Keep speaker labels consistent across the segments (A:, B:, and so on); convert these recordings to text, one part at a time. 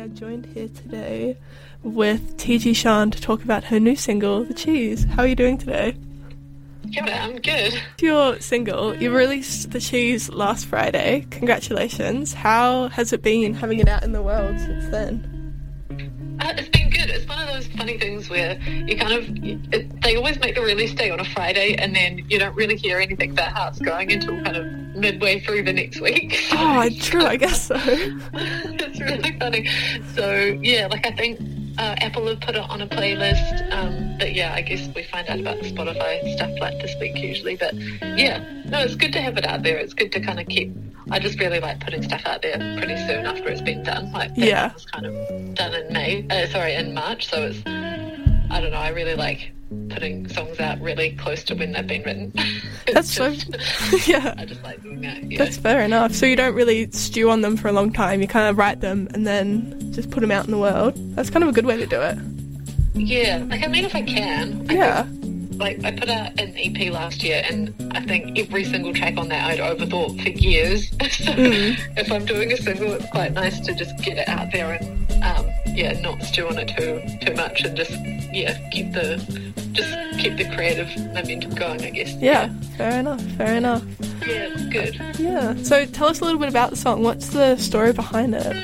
A: are joined here today with TG Sean to talk about her new single, The Cheese. How are you doing today?
B: Yeah, I'm good.
A: Your single, you released The Cheese last Friday. Congratulations. How has it been having it out in the world since then?
B: It's been good. It's one of those funny things where you they always make the release day on a Friday and then you don't really hear anything about how it's going until kind of midway through the next week. So
A: oh, true, I guess so.
B: It's really funny. So, yeah, I think Apple have put it on a playlist, but yeah, I guess we find out about the Spotify stuff this week usually, but yeah, no, it's good to have it out there. It's good to kind of I just really like putting stuff out there pretty soon after it's been done. It was kind of done in March, so it's, I don't know, I really like putting songs out really close to when they've been written.
A: That's yeah.
B: I just like doing that, yeah.
A: That's fair enough. So you don't really stew on them for a long time, you kind of write them and then just put them out in the world. That's kind of a good way to do it.
B: Yeah, if I can. I put out an EP last year and I think every single track on that I'd overthought for years. So if I'm doing a single, it's quite nice to just get it out there and not stew on it too much and just keep the creative momentum going, I guess.
A: Yeah, fair enough.
B: Yeah, it's good.
A: Yeah. So tell us a little bit about the song. What's the story behind it?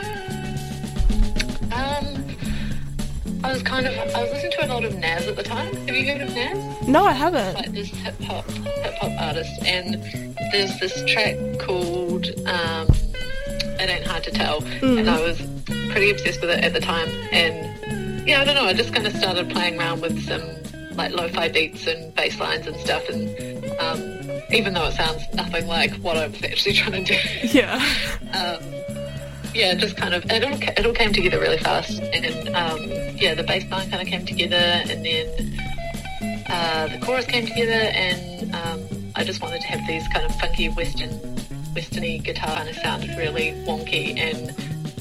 B: I was listening to a lot of Nas at the time. Have you heard of Nas?
A: No, I haven't.
B: Like this hip hop artist, and there's this track called It Ain't Hard to Tell, and I was pretty obsessed with it at the time. And yeah, I don't know, I just kind of started playing around with some lo-fi beats and bass lines and stuff, and even though it sounds nothing like what I was actually trying to do. Yeah, just kind of, it all came together really fast, and the bass line kind of came together, and then the chorus came together, and I just wanted to have these kind of funky westerny guitar, and it sounded really wonky, and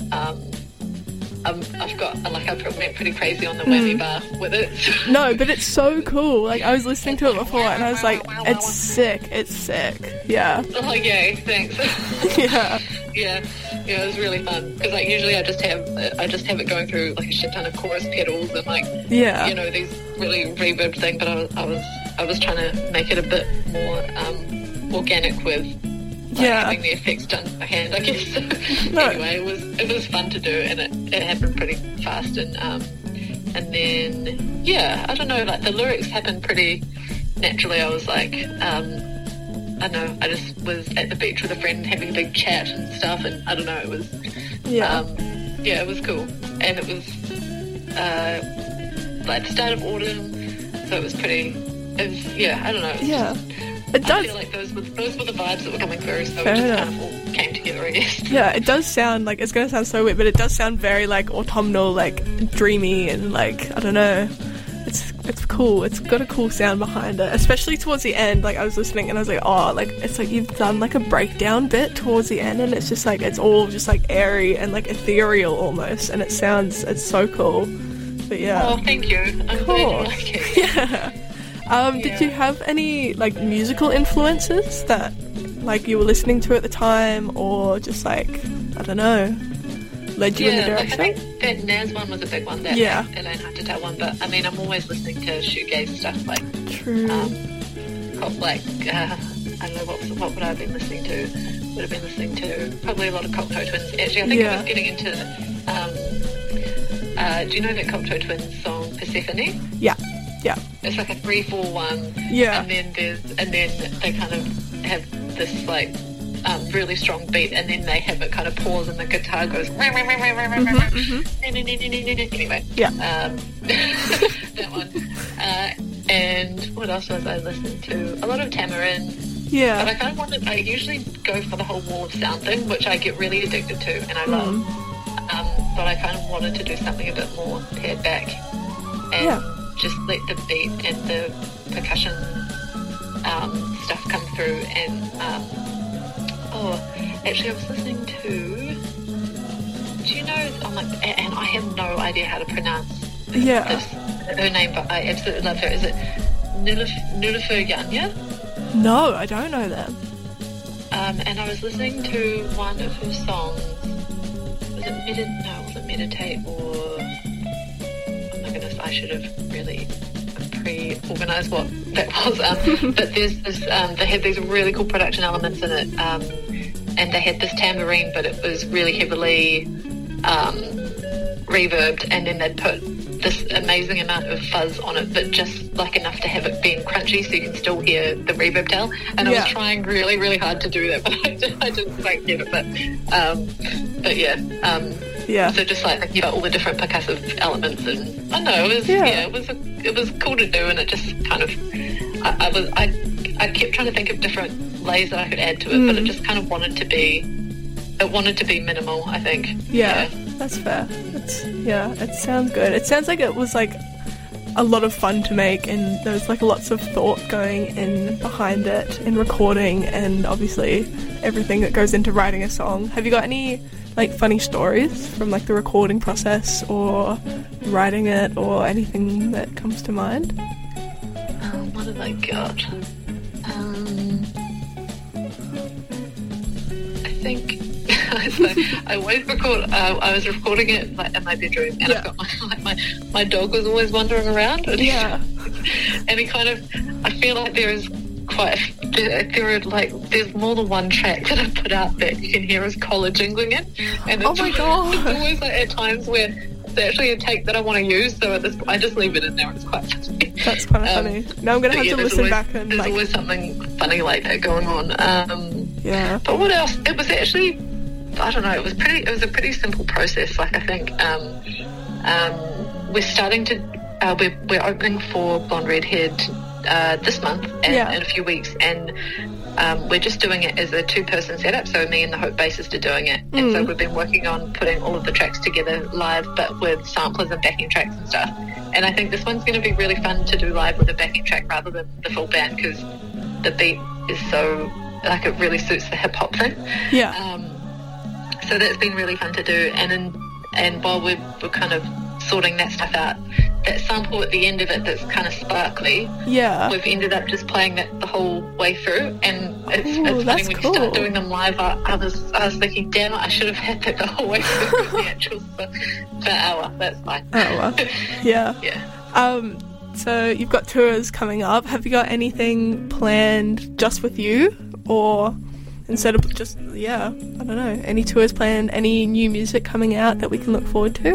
B: I went pretty crazy on the whammy bar with it.
A: No, but it's so cool. I was listening to it before, and I was like, it's sick. Yeah.
B: Oh, yay, thanks.
A: Yeah.
B: Yeah, it was really fun because usually I just have it going through a shit ton of chorus pedals and these really reverb thing, but I was trying to make it a bit more organic with having the effects done by hand, I guess. Anyway, it was fun to do, and it happened pretty fast, and then I don't know, the lyrics happened pretty naturally. I was I don't know, I just was at the beach with a friend having a big chat and stuff, and I don't know, it was it was cool, and it was the start of autumn, so I don't know,
A: it does.
B: I feel like those were the vibes that were coming through, so it just kind of all came together, I guess.
A: Yeah, it does sound it's going to sound so weird, but it does sound very autumnal, dreamy, and I don't know. It's cool. It's got a cool sound behind it, especially towards the end. I was listening and I was like, oh, it's you've done a breakdown bit towards the end, and it's just it's all just airy and ethereal almost, and it's so cool. But yeah.
B: Oh, thank you. I'm glad you like it.
A: Yeah. Did you have any musical influences that you were listening to at the time, or just I don't know, led you in the direction?
B: I think that Nas one was a big one. That It Ain't Hard to Tell one, but I'm always listening to shoegaze stuff
A: True.
B: I don't know what would I have been listening to. Would have been listening to probably a lot of Cocteau Twins. Actually, I think I was getting into. Do you know that Cocteau Twins song Persephone?
A: Yeah.
B: It's a 3-4-1.
A: Yeah.
B: And then they kind of have this really strong beat, and then they have it kind of pause, and the guitar goes. Anyway.
A: Yeah.
B: That one. And what else was I listening to? A lot of Tamarin.
A: Yeah.
B: But I usually go for the whole wall of sound thing, which I get really addicted to, and I love. But I kind of wanted to do something a bit more pared back, and just let the beat and the percussion stuff come through. And actually I was listening to, do you know, and I have no idea how to pronounce her name, but I absolutely love her. Is it Nilüfer Yanya?
A: No, I don't know them.
B: And I was listening to one of her songs. it wasn't Meditate or, oh my goodness, I should have really pre-organised what that was. But there's this, they had these really cool production elements in it, and they had this tambourine, but it was really heavily reverbed, and then they'd put this amazing amount of fuzz on it, but just like enough to have it being crunchy so you can still hear the reverb tail. And I was trying really, really hard to do that, but I didn't quite get it. But yeah. So just like thinking about all the different percussive elements, and I don't know, it was cool to do, and it just kind of I kept trying to think of different layers that I could add to it, but it just kind of wanted to be minimal, I think.
A: Yeah. That's fair. It sounds good. It sounds like it was like a lot of fun to make, and there was like lots of thought going in behind it, in recording, and obviously everything that goes into writing a song. Have you got any like funny stories from like the recording process or writing it, or anything that comes to mind?
B: What have I got? I think I always record. I was recording it like in my bedroom, and I've got my dog was always wandering around. And and he kind of. I feel like there's more than one track that I put out that you can hear his collar jingling in, and it's, it's always like at times where it's actually a take that I want to use, so I just leave it in there. It's quite funny.
A: That's kind of funny. Now I'm gonna have to listen back and
B: there's always something funny like that going on. But what else? It was actually. I don't know. It was a pretty simple process. Like I think we're starting to we're opening for Blonde Redhead this month and in a few weeks, and we're just doing it as a 2-person setup. So me and the Hope bassist are doing it, and so we've been working on putting all of the tracks together live, but with samplers and backing tracks and stuff. And I think this one's going to be really fun to do live with a backing track rather than the full band, because the beat is so like it really suits the hip hop thing. So that's been really fun to do, and while we're kind of sorting that stuff out, that sample at the end of it that's kind of sparkly, we've ended up just playing that the whole way through, and it's funny when you start doing them live. I was thinking, damn it, I should have had that the whole way through the actual per hour. That's fine.
A: So you've got tours coming up. Have you got anything planned just with you, or instead of just, I don't know, any tours planned, any new music coming out that we can look forward to?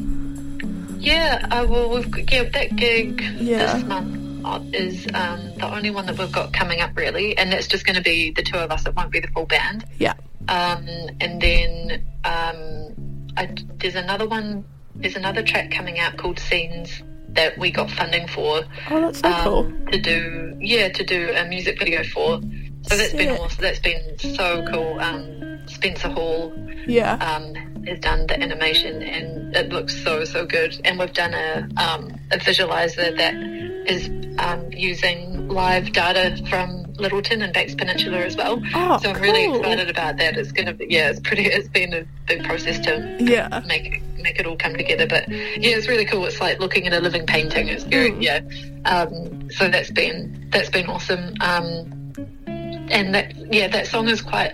B: That gig this month is the only one that we've got coming up, really, and that's just going to be the two of us. It won't be the full band. And then there's another track coming out called Scenes that we got funding for.
A: Oh, that's so cool.
B: To do a music video for. So that's been awesome. That's been so cool. Spencer Hall has done the animation, and it looks so good. And we've done a visualizer that is using live data from Littleton and Banks Peninsula as well. So I'm really excited about that. It's going to be it's been a big process to make it all come together. But it's really cool. It's like looking at a living painting. It's very so that's been awesome. And that song is quite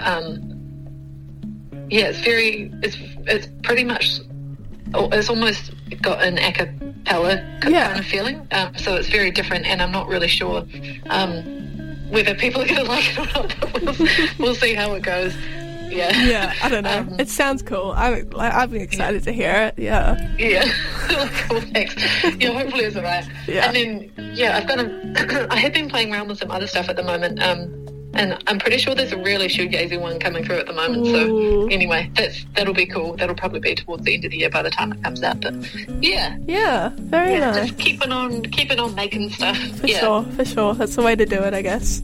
B: it's pretty much, it's almost got an a cappella kind of feeling, so it's very different, and I'm not really sure whether people are going to like it or not, but we'll see how it goes.
A: I don't know. It sounds cool. I've been excited to hear it.
B: Cool, thanks. Hopefully it's alright. And then I have been playing around with some other stuff at the moment, and I'm pretty sure there's a really shoegazy one coming through at the moment. So anyway, that'll be cool. That'll probably be towards the end of the year by the time it comes out. But
A: very nice.
B: Just keeping on making stuff.
A: For sure. That's the way to do it, I guess.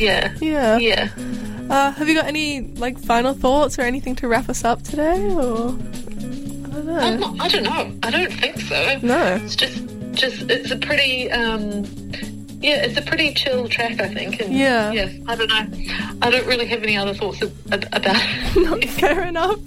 A: Have you got any like final thoughts or anything to wrap us up today, or I don't know?
B: I don't know. I don't think so.
A: No.
B: It's just it's a pretty it's a pretty chill track, I think. And I don't know. I don't really have any other thoughts about it.
A: Fair enough.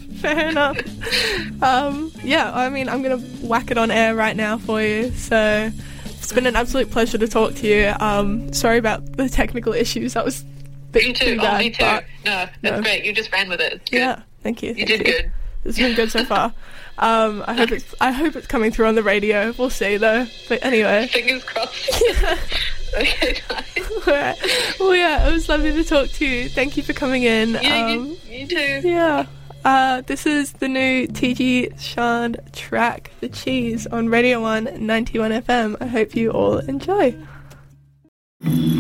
A: I mean, I'm going to whack it on air right now for you. So it's been an absolute pleasure to talk to you. Sorry about the technical issues. That was
B: me too. Me too. No, that's great. You just ran with it.
A: Yeah, thank you.
B: You did good.
A: It's been good so far. I hope it's coming through on the radio. We'll see though. But anyway.
B: Fingers crossed.
A: Yeah.
B: Okay, nice.
A: Alright. Well, yeah, it was lovely to talk to you. Thank you for coming in.
B: Yeah, you too.
A: Yeah. This is the new TG Shand track, The Cheese, on Radio 1 91 FM. I hope you all enjoy.